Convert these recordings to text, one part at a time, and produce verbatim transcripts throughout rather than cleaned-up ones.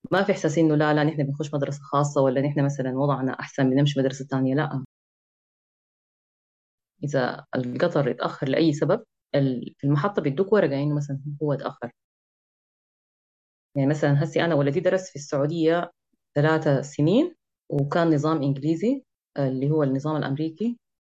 ما في إحساس إنه لا لا نحن بنخش مدرسة خاصة، ولا نحن مثلا وضعنا أحسن بنمشي مدرسة تانية. لا، إذا القطر اتأخر لأي سبب، ال- في المحطة بيدوك ورقة إنه مثلا هو اتأخر. يعني مثلا هسي أنا ولدي درس في السعودية ثلاثة سنين، وكان نظام إنجليزي، اللي هو النظام الأمريكي.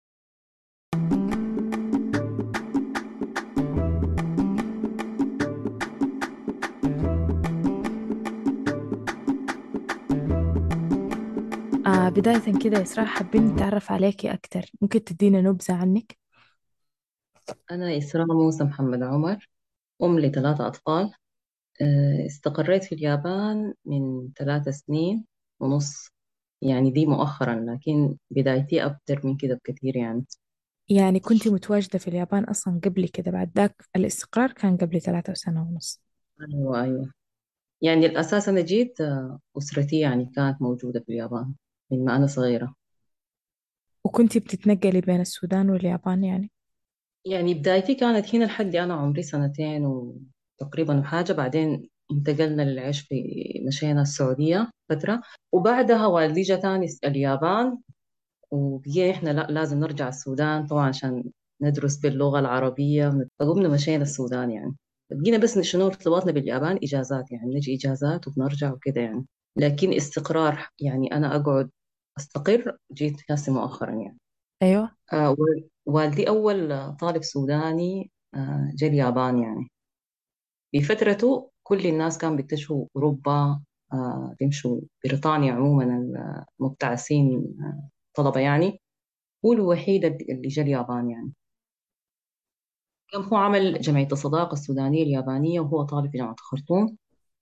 آه بداية كده يا إسراء، حابين نتعرف عليكي أكتر، ممكن تدينا نبذة عنك؟ أنا إسراء موسى محمد عمر، أم لثلاثة أطفال. آه، استقريت في اليابان من ثلاث سنين ونص. يعني دي مؤخرا، لكن بدايتي أكتر من كده بكثير يعني. يعني كنت متواجدة في اليابان أصلا قبل كده، بعد ذاك الاستقرار كان قبل ثلاثة سنة ونص. أيوة أيوة. يعني الأساس أنا جيت، آه، أسرتي يعني كانت موجودة في اليابان من ما أنا صغيرة. وكنت بتتنقلي بين السودان واليابان يعني؟ يعني بدايتي كانت هنا لحد أنا عمري سنتين وتقريبا وحاجة. بعدين انتقلنا للعيش في، مشينا السعودية فترة، وبعدها والدي جا تاني اليابان. وبقينا إحنا لا لازم نرجع السودان طبعا عشان ندرس باللغة العربية، فقمنا مشينا السودان يعني. بقينا بس شنو ارتباطنا باليابان إجازات، يعني نجي إجازات وبنرجع وكده يعني. لكن استقرار يعني أنا أقعد أستقر جيت هسه مؤخرا يعني. أيوة. آه و- والدي أول طالب سوداني آه جا اليابان يعني. بفترته كل الناس كانوا بيتجهوا أوروبا، آه بيمشوا بريطانيا عموما، المبتعثين، آه طلبة يعني. هو الوحيد اللي جا اليابان يعني. كان هو عمل جمعية الصداقة السودانية اليابانية وهو طالب في جامعة الخرطوم.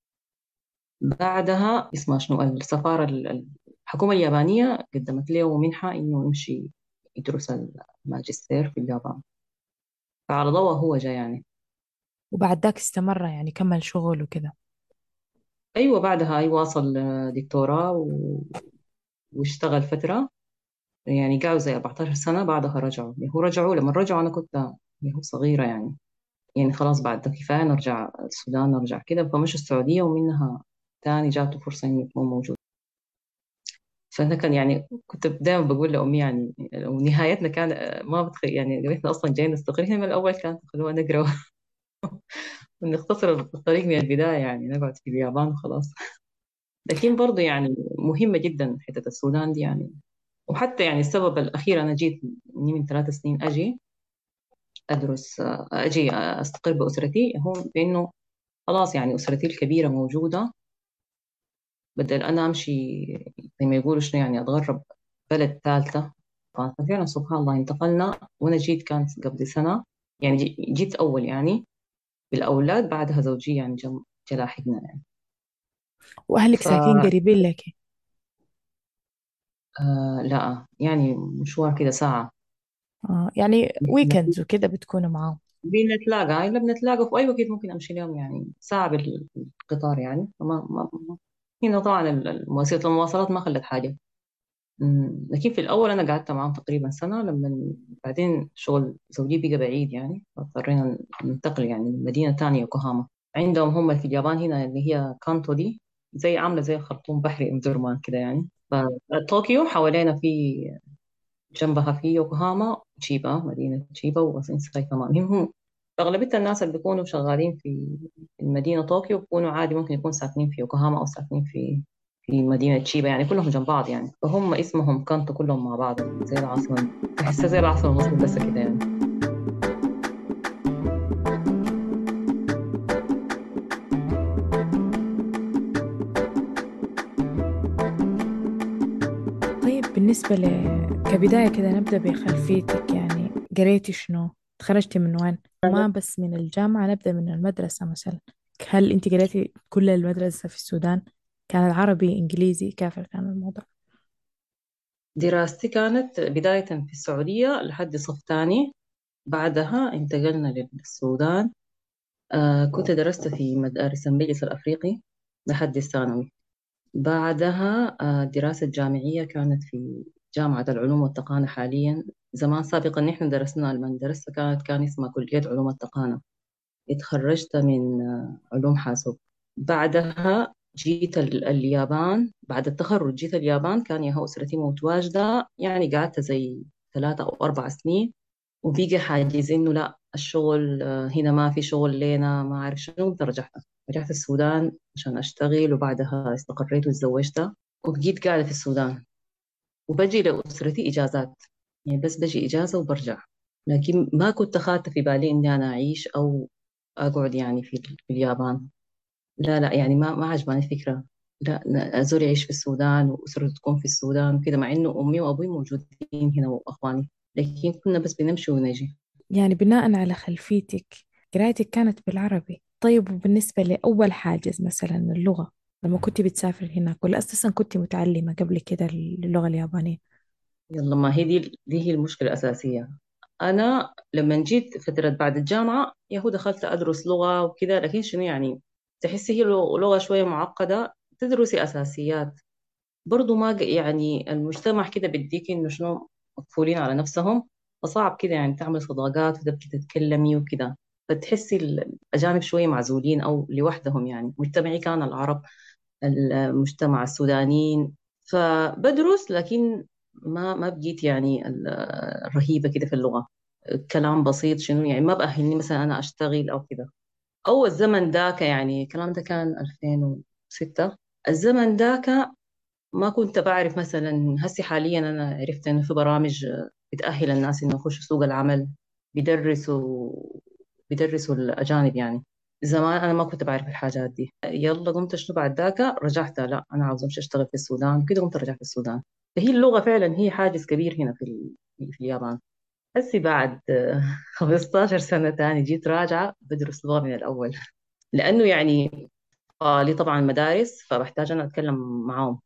بعدها اسمها شنو، السفارة ال- الحكومة اليابانية قدمت له منحة إنه يمشي يدرس الماجستير في اليابان. فعلى ضوء هو جا يعني. وبعد ذاك استمر يعني، كمل شغل وكده؟ أيوة بعدها أي واصل آه، دكتوراه و... واشتغل فترة. يعني قعدوا زي أربعة عشر سنة، بعدها رجعوا. يعني هو رجعوا لما رجعوا أنا كنت يعني هو صغيرة يعني. يعني خلاص بعد ده كفاية نرجع السودان نرجع كده، فمشوا السعودية ومنها تاني جاته فرصة إنه يكون موجود. فأنا كان يعني كنت دائما بقول لأمي يعني ونهايتنا كان، ما بتخيل يعني لو إحنا أصلا جايين نستقر هنا من الأول كانت خلونا نقرأ ونختصر الطريق من البداية، يعني نقعد في اليابان وخلاص. لكن برضه يعني مهمة جدا حتة السودان دي يعني. وحتى يعني السبب الأخير أنا جيت إني من ثلاث سنين أجي أدرس، أجي أستقر بأسرتي، هو بأنه خلاص يعني أسرتي الكبيرة موجودة، بدل أنا أمشي زي ما يقولوا شنو يعني أتغرب بلد ثالثة. ففعلا سبحان الله انتقلنا، وأنا جيت كانت قبل سنة. يعني جي- جيت أول يعني بالأولاد، بعدها زوجي يعني جم جلاحقنا يعني. وأهلك ف ساكنين قريبين لك؟ آه لا يعني مشوار كده ساعة. آه يعني ويكندز وكده بتكونوا معاهم؟ بنتلاقى إلا بنتلاقى في أي وقت، ممكن أمشي اليوم يعني ساعة بالقطار يعني. فما ما ما- هنا طبعا ال- ال- وسيلة المواصلات ما خلت حاجة. أمم، لكن في الأول أنا قعدت معاهم تقريبا سنة، لما بعدين شغل زوجي بقى بعيد يعني، فاضطرينا ننتقل يعني لمدينة تانية يوكوهاما. عندهم هم في اليابان هنا اللي هي كانتو دي، زي عاملة زي خرطوم بحري أم درمان كده يعني. فطوكيو حوالينا، في جنبها في يوكوهاما تشيبا، مدينة تشيبا وغاسينسكاي كمان. هم هم أغلبية الناس اللي بيكونوا شغالين في المدينة طوكيو بيكونوا عادي ممكن يكونوا ساكنين في يوكوهاما أو ساكنين في في مدينة تشيبا، يعني كلهم جنب بعض يعني. فهم اسمهم كانتو كلهم مع بعض، زي العاصمة. تحسها زي العاصمة المقدسة كده يعني. طيب بالنسبة ل... كبداية كده نبدأ بخلفيتك، يعني قريتي شنو؟ تخرجتي من وين؟ ما بس من الجامعة، نبدأ من المدرسة مثلا. هل أنت قريتي كل المدرسة في السودان؟ كان العربي إنجليزي، كيف كان الموضوع؟ دراستي كانت بداية في السعودية لحد صف ثاني. بعدها انتقلنا للسودان. آه كنت درست في مدارس المجلس الأفريقي لحد الثانوي. بعدها آه، دراسة جامعية كانت في جامعة العلوم والتقانة حاليا. زمان سابقا نحن درسنا لما درست كانت كان اسمها كلية علوم التقانة. اتخرجت من آه، علوم حاسوب. بعدها جيت ال- اليابان بعد التخرج. جيت اليابان، كان ياها أسرتي متواجدة، يعني قعدت زي ثلاثة أو أربع سنين. وبيجي حاجز إنه لا الشغل آه، هنا ما في شغل لنا، ما أعرف شنو. قمت رجعت رجعت السودان عشان أشتغل، وبعدها استقريت وتزوجت، وبقيت قاعدة في السودان. وبجي لأسرتي إجازات، يعني بس بجي إجازة وبرجع. لكن ما كنت أخاطر في بالي إني أنا أعيش أو أقعد يعني في, في اليابان. لا لا، يعني ما ما عجباني الفكرة. لا لا، أزور يعيش في السودان وأسرته تكون في السودان وكده، مع إنه أمي وأبوي موجودين هنا وأخواني، لكن كنا بس بنمشي ونجي. يعني بناء على خلفيتك قرايتك كانت بالعربي. طيب وبالنسبة لأول حاجز مثلا اللغة، لما كنت بتسافر هناك ولا أساسا كنت متعلمة قبل كده اللغة اليابانية؟ يلا، ما هي دي دي هي المشكلة الأساسية. أنا لما جيت فترة بعد الجامعة، يهو دخلت أدرس لغة وكده، لكن شنو يعني، تحسي هي لغة شوية معقدة، تدرسي أساسيات. برضو ما ق- يعني المجتمع كده بيديك إنه شنو، مقفولين على نفسهم. فصعب كده يعني تعمل صداقات وتبكي تتكلمي وكده. فتحسي الأجانب شوية معزولين أو لوحدهم. يعني مجتمعي كان العرب، المجتمع السودانيين. فبدرس، لكن ما ما بقيت يعني ال- الرهيبة كده في اللغة. كلام بسيط شنو يعني، ما بأهلني مثلا أنا أشتغل أو كده. أو الزمن ذاك، يعني الكلام ده كان ألفين وستة. الزمن ذاك ما كنت بعرف مثلا. هسي حاليا أنا عرفت إنه في برامج بتأهل الناس إنه يخشوا سوق العمل، بيدرسوا بيدرسوا الأجانب يعني. زمان أنا ما كنت بعرف الحاجات دي. يلا قمت شنو بعد ذاك، رجعت لا أنا عاوزة أمشي أشتغل في السودان كده، قمت رجعت السودان. فهي اللغة فعلا هي حاجز كبير هنا في ال- في اليابان. هسي بعد آه، خمستاشر سنة تاني جيت راجعة بدرس لغة من الأول، لأنه يعني آه لي طبعا مدارس، فبحتاج أنا أتكلم معاهم.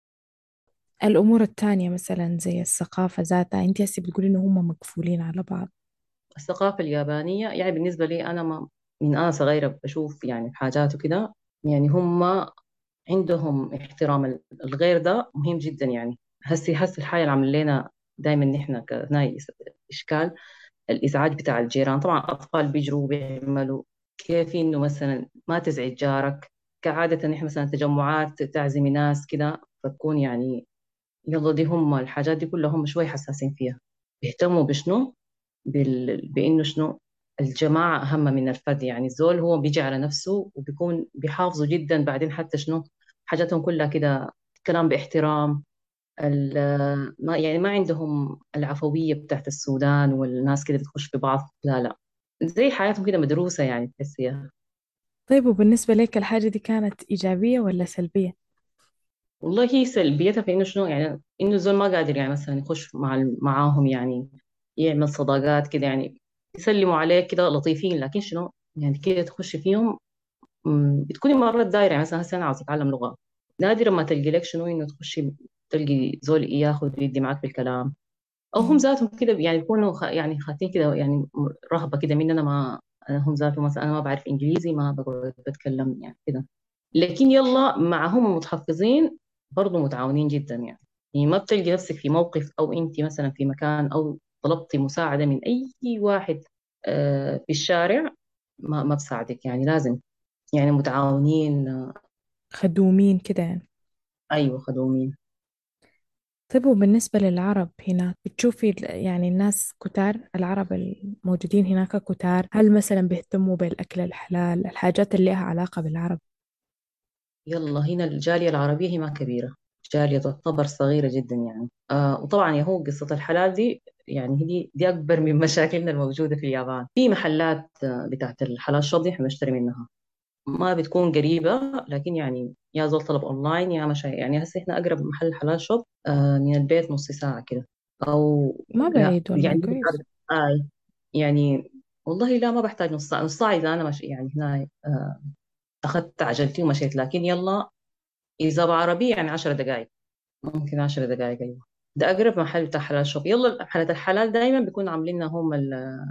الأمور التانية مثلا زي الثقافة ذاتها، أنت هسه بتقولي إنه هم مقفولين على بعض. الثقافة اليابانية يعني بالنسبة لي أنا، ما من أنا صغيرة بشوف يعني حاجات وكده. يعني هم عندهم احترام ال- الغير، ده مهم جدا يعني. هسي هسي الحاجة اللي عامل لنا دايما نحن كهنا إشكال، الإزعاج بتاع الجيران. طبعا أطفال بيجروا وبيعملوا كيف إنه مثلا ما تزعج جارك. كعادة نحن مثلا تجمعات تعزمي ناس كده، فتكون يعني يلا دي هم الحاجات دي كلها هم شوي حساسين فيها. بيهتموا بشنو، بال... بإنه شنو، الجماعة أهم من الفرد. يعني الزول هو بيجي على نفسه، وبيكون بيحافظوا جدا بعدين حتى شنو، حاجاتهم كلها كده، كلام باحترام. ال... ما يعني ما عندهم العفوية بتاعت السودان، والناس كده بتخش في بعض. لا لا، زي حياتهم كده مدروسة يعني تحسيها. طيب وبالنسبة لك الحاجة دي كانت إيجابية ولا سلبية؟ والله هي سلبيتها في إنه شنو، يعني إنه الزول ما قادر يعني مثلا يخش مع ال- معاهم يعني، يعمل صداقات كده يعني. يسلموا عليك كده لطيفين، لكن شنو يعني كده تخش فيهم. مم، بتكوني مرات دايرة يعني مثلا هسه أنا عاوزة أتعلم لغة، نادرا ما تلقي لك شنو إنه تخشي تلقي زول ياخذ ويدي معك في الكلام. أو هم مم. ذاتهم كده يعني بيكونوا خ... يعني خاطين كده يعني، رهبة كده مننا. ما أنا هم ذاتهم مثلا أنا ما بعرف إنجليزي، ما بقعد بتكلم يعني كده. لكن يلا معهم متحفظين، برضو متعاونين جدا يعني. يعني ما بتلقي نفسك في موقف، أو أنت مثلا في مكان، أو طلبتي مساعدة من أي واحد آه، في الشارع، ما ما بساعدك يعني. لازم يعني متعاونين آه، خدومين كده يعني. أيوة خدومين. طيب وبالنسبة للعرب هناك بتشوفي ال- يعني الناس كتار، العرب الموجودين هناك كتار، هل مثلا بيهتموا بالأكل الحلال، الحاجات اللي لها علاقة بالعرب؟ يلا هنا الجالية العربية هي ما كبيرة، جالية تعتبر صغيرة جدا يعني. آه وطبعا يهو قصة الحلال دي، يعني دي دي أكبر من مشاكلنا الموجودة في اليابان. في محلات آه، بتاعت الحلال شوب دي احنا بنشتري منها، ما بتكون قريبة، لكن يعني يا زول طلب أونلاين يا مشى. يعني هسه احنا أقرب محل حلال شوب آه من البيت نص ساعة كده. أو ما لا بعيد والله، يعني كويس. آه يعني والله لا، ما بحتاج نص ساعة. نص ساعة إذا أنا مش يعني هنا آه أخذت عجلتي ومشيت. لكن يلا إذا بعربية يعني عشر دقائق، ممكن عشر دقائق. أيوة، ده أقرب محل بتاع حلال شوب. يلا محلات الحلال دايما بيكون عاملين هم ال-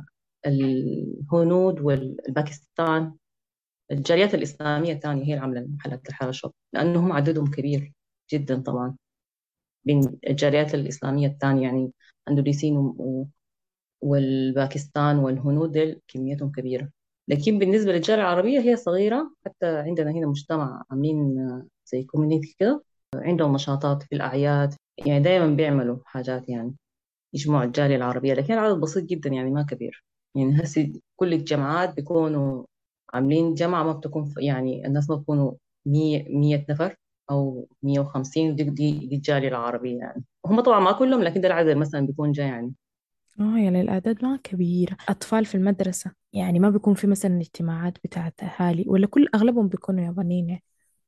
الهنود والباكستان. الجاليات الإسلامية الثانية هي اللي عاملة محلات الحلال شوب، لأنهم عددهم كبير جدا طبعا. بين الجاليات الإسلامية الثانية يعني، أندونيسيين و- والباكستان والهنود ديل كميتهم كبيرة. لكن بالنسبة للجالية العربية هي صغيرة. حتى عندنا هنا مجتمع عاملين آه، زي كوميونيتي كده، عندهم نشاطات في الأعياد، يعني دايما بيعملوا حاجات يعني يجمعوا الجالية العربية، لكن العدد بسيط جدا يعني ما كبير. يعني هسي كل الجامعات بيكونوا عاملين جامعة، ما بتكون ف- يعني الناس ما بيكونوا مية مية نفر أو مية وخمسين، دي, دي, دي الجالية العربية يعني. هم طبعا ما كلهم، لكن ده العدد مثلا بيكون جاي يعني. اه يعني الأعداد ما كبيرة. أطفال في المدرسة يعني ما بيكون في مثلا اجتماعات بتاعت أهالي، ولا كل أغلبهم بيكونوا يابانيين يعني؟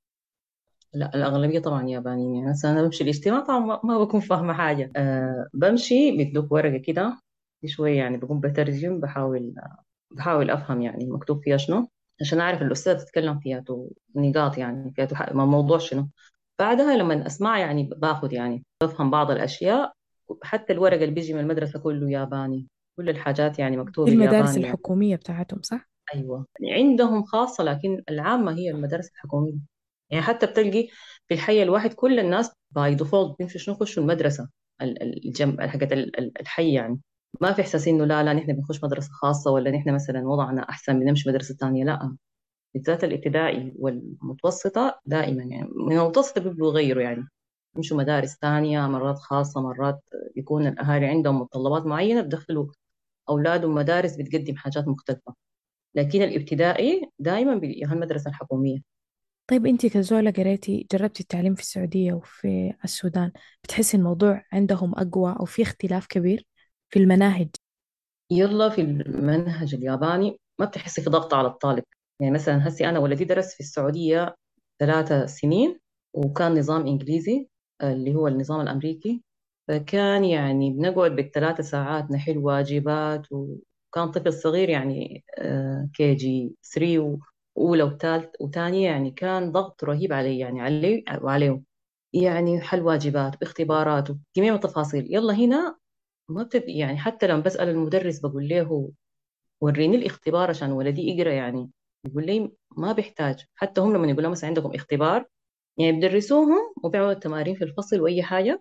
لا، الأغلبية طبعا يابانيين. يعني مثلا أنا بمشي الاجتماع طبعا ما ما بكون فاهمة حاجة. أه بمشي بيدوك ورقة كده شوية، يعني بكون بترجم، بحاول بحاول أفهم يعني مكتوب فيها شنو، عشان أعرف الأستاذ تتكلم فيها تو نقاط، يعني فيها تو ح- موضوع شنو. بعدها لما أسمع يعني باخد يعني بفهم بعض الأشياء. حتى الورق اللي بيجي من المدرسة كله ياباني، كل الحاجات يعني دي مكتوبة المدارس بالياباني يعني. الحكومية بتاعتهم صح؟ أيوة، يعني عندهم خاصة، لكن العامة هي المدارس الحكومية. يعني حتى بتلقي في الحي الواحد كل الناس باي ديفولت بيمشوا شنو يخشوا المدرسة ال- ال- الجم حقت ال- ال- الحي يعني. ما في إحساس إنه لا لا نحن بنخش مدرسة خاصة، ولا نحن مثلا وضعنا أحسن بنمشي مدرسة تانية، لا. بالذات الابتدائي والمتوسطة دائما يعني، من المتوسطة بيبقوا يغيروا يعني، يمشوا مدارس تانية، مرات خاصة، مرات يكون الأهالي عندهم متطلبات معينة بدخلوا أولادهم مدارس بتقدم حاجات مختلفة. لكن الابتدائي دائما بيها المدرسة الحكومية. طيب انتي كزولة قريتي جربتي التعليم في السعودية وفي السودان، بتحسي الموضوع عندهم أقوى أو في اختلاف كبير في المناهج؟ يلا في المنهج الياباني ما بتحسي في ضغط على الطالب. يعني مثلا هسي أنا ولدي درس في السعودية ثلاثة سنين، وكان نظام إنجليزي اللي هو النظام الأمريكي. فكان يعني بنقعد بالثلاثة ساعات نحل واجبات، وكان طفل صغير يعني كي جي ثري وأولى وثالث وثانية، يعني كان ضغط رهيب علي يعني علي وعليه. يعني حل واجبات باختبارات وكمية من التفاصيل. يلا هنا ما بتد... يعني حتى لما بسأل المدرس بقول له وريني الاختبار عشان ولدي يقرأ يعني، يقول لي ما بيحتاج. حتى هم لما يقول لهم مثلا عندكم اختبار، يعني بدرسوهم وبيعملوا التمارين في الفصل وأي حاجة.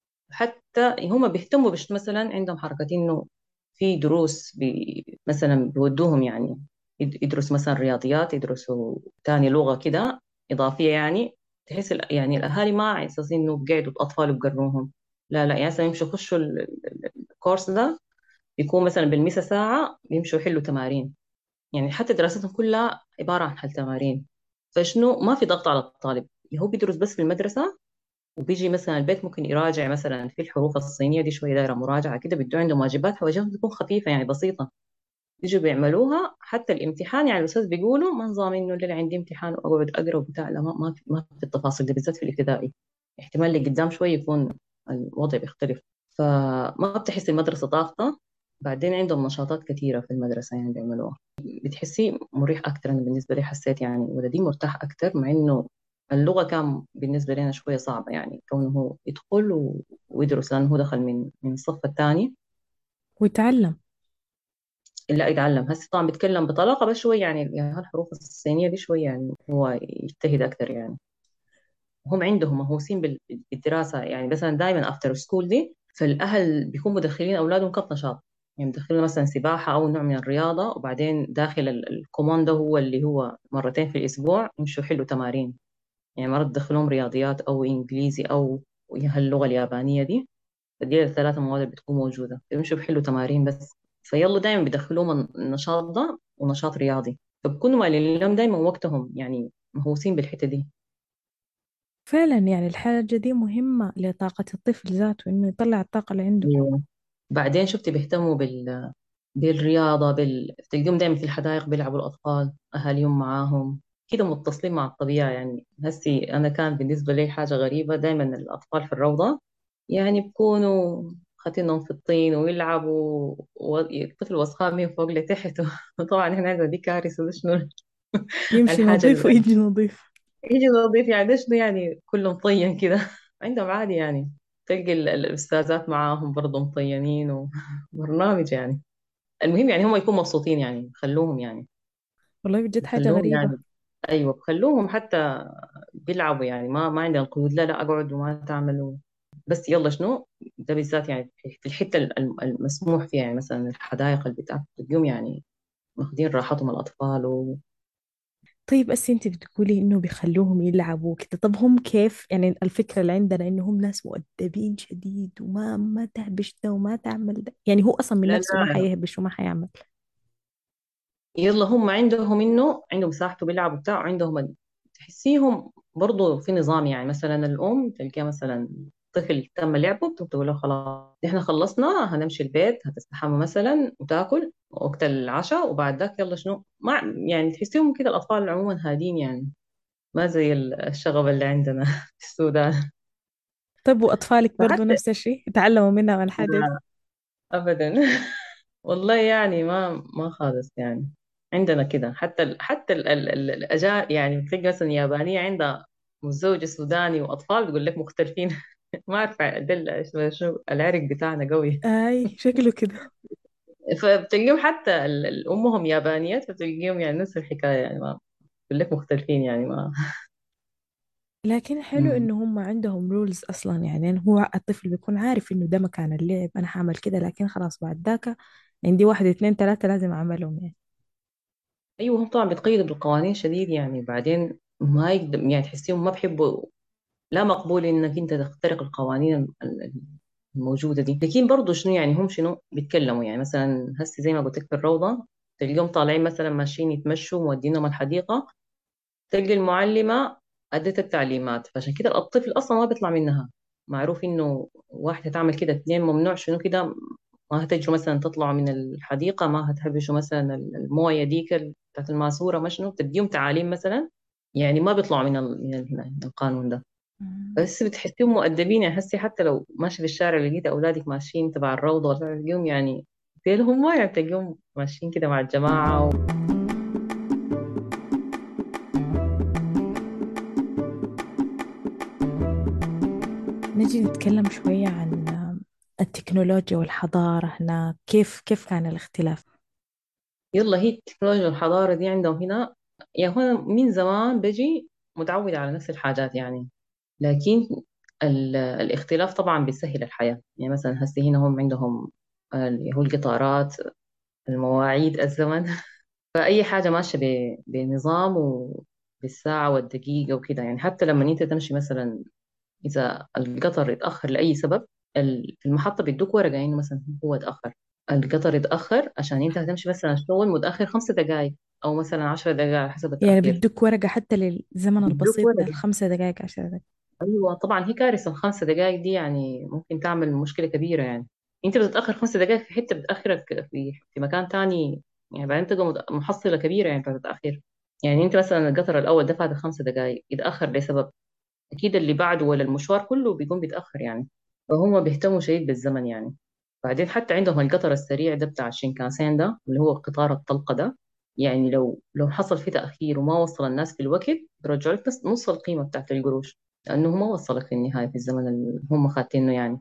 حتى هم بيهتموا بش مثلا عندهم حركة إنه في دروس بي مثلا بيودوهم يعني يد- يدرس مثلا رياضيات، يدرسوا تاني لغة كده إضافية يعني. تحس ال- يعني الأهالي ما على أساس إنه بقعدوا الأطفال وبقروهم، لا لا. يعني مثلا يمشوا يخشوا ال- ال- الكورس ده، يكون مثلا بالمسا ساعة يمشوا يحلوا تمارين. يعني حتى دراستهم كلها عبارة عن حل تمارين. فشنو ما في ضغط على الطالب، هو بيدرس بس في المدرسة، وبيجي مثلا البيت ممكن يراجع مثلا في الحروف الصينية دي شوية، دايرة مراجعة كده، بيدوا عندهم واجبات، واجبات بتكون خفيفة يعني بسيطة، بيجوا بيعملوها. حتى الامتحان يعني الأستاذ بيقولوا ما نظام إنه اللي عندي امتحان وأقعد أقرأ وبتاع، لا، ما ما في, ما في التفاصيل دي بالذات في الابتدائي. احتمال اللي قدام شوية يكون الوضع بيختلف. فما بتحس المدرسة ضاغطة. بعدين عندهم نشاطات كثيرة في المدرسة يعني بيعملوها، بتحسي مريح أكتر. أنا بالنسبة لي حسيت يعني ولدي مرتاح أكتر، مع إنه اللغة كان بالنسبة لنا شوية صعبة يعني، كونه يدخل و- ويدرس، لأنه هو دخل من من الصف الثاني. ويتعلم. لا يتعلم هسه طبعا بيتكلم بطلاقة بس شوية يعني، يعني الحروف الصينية دي شوية يعني هو يجتهد أكتر يعني. هم عندهم مهووسين بال- بالدراسة يعني. مثلا دائما افتر سكول دي، فالأهل بيكونوا مدخلين أولادهم كم نشاط. يعني مدخلين مثلا سباحة أو نوع من الرياضة، وبعدين داخل ال- الكوماندو هو اللي هو مرتين في الأسبوع يمشوا يحلوا تمارين. يعني مرات تدخلهم رياضيات أو إنجليزي أو اللغة اليابانية دي. فدي الثلاثة مواد اللي بتكون موجودة، يمشوا بيحلوا تمارين بس. فيلا دايما بيدخلوهم النشاط ده ونشاط رياضي، فبكونوا مالين لهم دايما وقتهم يعني، مهووسين بالحتة دي. فعلا يعني الحاجة دي مهمة لطاقة الطفل ذاته، إنه يطلع الطاقة اللي عنده. أيوة. بعدين شفت بيهتموا بال... بالرياضة بال... تلقيهم دايما في الحدائق بيلعبوا الأطفال، أهاليهم معاهم كده متصلين مع الطبيعة يعني. هسي أنا كان بالنسبة لي حاجة غريبة، دايما الأطفال في الروضة يعني بكونوا خاتينهم في الطين ويلعبوا، والطفل وسخان من فوق لتحت وطبعا احنا عندنا دي كارثة. ده شنو يمشي الحاجة نظيف اللي ويجي نظيف. يجي نضيف يعني، ده شنو يعني كله مطين كده عندهم عادي يعني. تلقي ال- الأستاذات معاهم برضه مطينين وبرنامج يعني. المهم يعني هم يكونوا مبسوطين يعني، خلوهم يعني، والله بجد حاجة خلوهم غريبة. يعني. ايوه بخلوهم حتى بيلعبوا يعني، ما ما عندهم قيود، لا لا اقعد وما تعملوا، بس يلا شنو. ده بالذات يعني في الحته الم- المسموح فيها، يعني مثلا الحدائق البتاع تلقيهم يعني واخدين راحتهم الأطفال و... طيب بس انت بتقولي انه بيخلوهم يلعبوا كده، طب هم كيف يعني؟ الفكرة اللي عندنا انهم ناس مؤدبين شديد وما ما تهبش ده وما تعمل ده، يعني هو اصلا من لا نفسه ما لا، حيهبش وما حيعمل. يلا هم عندهم إنه عندهم مساحته بيلعبوا بتاع، عندهم ال- تحسيهم برضه في نظام. يعني مثلا الأم تلقى مثلا طفل تم لعبه، بتقول له خلاص احنا خلصنا هنمشي البيت، هتستحمى مثلا وتاكل وقت العشاء، وبعد ذاك يلا شنو ما يعني. تحسيهم كده الأطفال عموما هادين يعني، ما زي الشغب اللي عندنا في السودان. طب واطفالك برضو فحتى نفس الشيء تعلموا منها من الحاجة دي؟ لا، ابدا. والله يعني ما ما خالص يعني. عندنا كده حتى ال حتى ال ال ال الأجا يعني بتلاقي مثلا يابانية عندها متزوجة سوداني وأطفال، بيقول لك مختلفين. ما أعرف دل شو شو العرق بتاعنا قوي. اي شكله كده. فبتلاقيهم حتى ال- ال- أمهم يابانيات، فبتلاقيهم يعني نفس الحكاية يعني، ما بيقول لك مختلفين يعني ما. لكن حلو مم. انه هم عندهم رولز اصلا، يعني هو الطفل بيكون عارف انه ده مكان اللعب، انا هعمل كده لكن خلاص بعد ذاك عندي واحد اتنين تلاتة لازم اعملهم يعني. أيوة هم طبعا بيتقيدوا بالقوانين شديد يعني. بعدين ما يقدر يعني، تحسيهم ما بحبوا، لا مقبول انك انت تخترق القوانين ال- ال- الموجوده دي. لكن برضه شنو يعني، هم شنو بيتكلموا يعني. مثلا هسه زي ما قلت لك في الروضه، تلقيهم طالعين مثلا ماشيين يتمشوا مودينهم الحديقه، تلقي المعلمه ادت التعليمات، فعشان كده الطفل اصلا ما بيطلع منها. معروف انه واحده تعمل كده، اثنين ممنوع شنو كده. ما هتجوا مثلا تطلعوا من الحديقه، ما هتهبشوا مثلا المويه ديك بتاعت الماسوره، ما شنو تديهم تعاليم مثلا. يعني ما بيطلعوا من ال- من ال- من القانون ده. مم. بس بتحسيهم مؤدبين يعني. حسي حتى لو ماشي في الشارع لقيت أولادك ماشيين تبع الروضة ولا تلاقيهم يعني لهم ما يعني، تلاقيهم ماشيين كده مع الجماعة و... نجي نتكلم شوية عن التكنولوجيا والحضارة هناك، كيف كيف كان الاختلاف؟ يلا هي التكنولوجيا والحضارة دي عندهم هنا. يعني هو من زمان بيجي متعود على نفس الحاجات يعني. لكن ال... الاختلاف طبعا بيسهل الحياة. يعني مثلا هسه هنا هم عندهم اللي هو القطارات، المواعيد، الزمن. فأي حاجة ماشية ب... بنظام وبالساعة والدقيقة وكده يعني. حتى لما انت تمشي مثلا، إذا القطر اتأخر لأي سبب، ال- في المحطة بيدوك ورقة إنه مثلا هو اتأخر، القطر اتأخر عشان أنت هتمشي مثلا الشغل متأخر خمس دقايق، أو مثلا عشر دقايق على حسب يعني التأخير. بدك ورقة حتى للزمن بيدوك البسيط ده، ورقة. الخمسة دقائق عشر دقائق؟ أيوة طبعا هي كارثة. الخمس دقايق دي يعني ممكن تعمل مشكلة كبيرة يعني. أنت بتتأخر خمس دقايق في حتة، بتأخرك في في مكان تاني يعني. بعدين تبقى مت- محصلة كبيرة يعني بتاعت التأخير. يعني أنت مثلا القطر الأول دفعت خمس دقايق، يتأخر لسبب، أكيد اللي بعده ولا المشوار كله بيكون بيتأخر يعني. فهم بيهتموا شديد بالزمن يعني. بعدين حتى عندهم القطر السريع ده بتاع الشينكانسين ده، اللي هو قطار الطلقة ده. يعني لو لو حصل فيه تأخير وما وصل الناس في الوقت، بيرجعوا لك نص نص القيمة بتاعت القروش، لأنه ما وصلك في النهاية في الزمن اللي هم خاتينه يعني.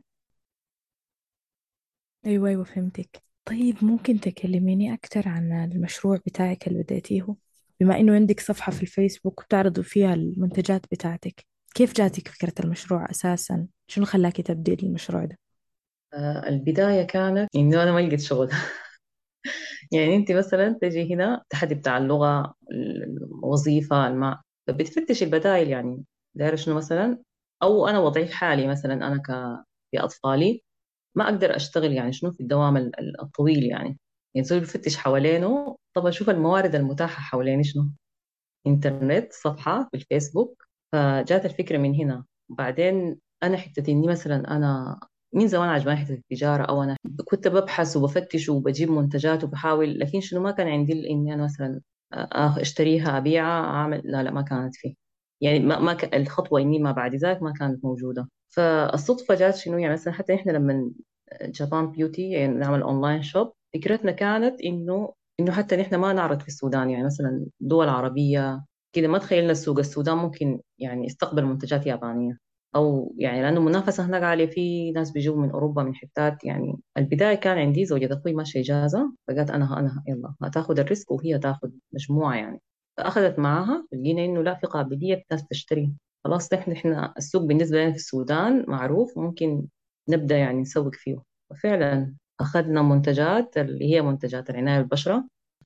أيوة أيوة فهمتك. طيب ممكن تكلميني أكتر عن المشروع بتاعك اللي بدأتيه، بما إنه عندك صفحة في الفيسبوك بتعرضوا فيها المنتجات بتاعتك؟ كيف جاتك فكرة المشروع أساسا؟ شنو خلاكي تبدي المشروع ده؟ آه البداية كانت إنه أنا ما لقيت شغل. يعني أنت مثلا تجي هنا تحدي بتاع اللغة، الوظيفة، الماء، بتفتش البدائل يعني. داير شنو مثلا، أو أنا وضعي حالي مثلا، أنا ك بأطفالي ما أقدر أشتغل يعني شنو في الدوام ال- ال- الطويل يعني. يعني زول بفتش حوالينه، طب أشوف الموارد المتاحة حواليني شنو. إنترنت، صفحة في الفيسبوك. فجات الفكرة من هنا. بعدين أنا حتة إني مثلا أنا من زمان عجباني حتة التجارة، أو أنا كنت ببحث وبفتش وبجيب منتجات وبحاول، لكن شنو ما كان عندي ال- إني أنا مثلا آه، أشتريها أبيعها أعمل، لا لا ما كانت فيه. يعني ما ما ك... الخطوة إني ما بعد ذلك ما كانت موجودة. فالصدفة جات شنو يعني. مثلا حتى إحنا لما جابان بيوتي يعني نعمل أونلاين شوب، فكرتنا كانت إنه إنه حتى نحن ما نعرض في السودان يعني. مثلا دول عربية كده ما تخيلنا السوق السودان ممكن يعني يستقبل منتجات يابانية، أو يعني لأنه المنافسة هناك عالية، في ناس بيجوا من أوروبا من حتات يعني. البداية كان عندي زوجة أخوي ماشية إجازة، فقالت أنا أنا يلا هتاخد الريسك وهي تاخد مجموعة يعني. فأخذت معاها، لقينا إنه لا، في قابلية ناس تشتري. خلاص نحن إحنا السوق بالنسبة لنا في السودان معروف، ممكن نبدأ يعني نسوق فيه. وفعلا أخذنا منتجات اللي هي منتجات العناية بالبشرة،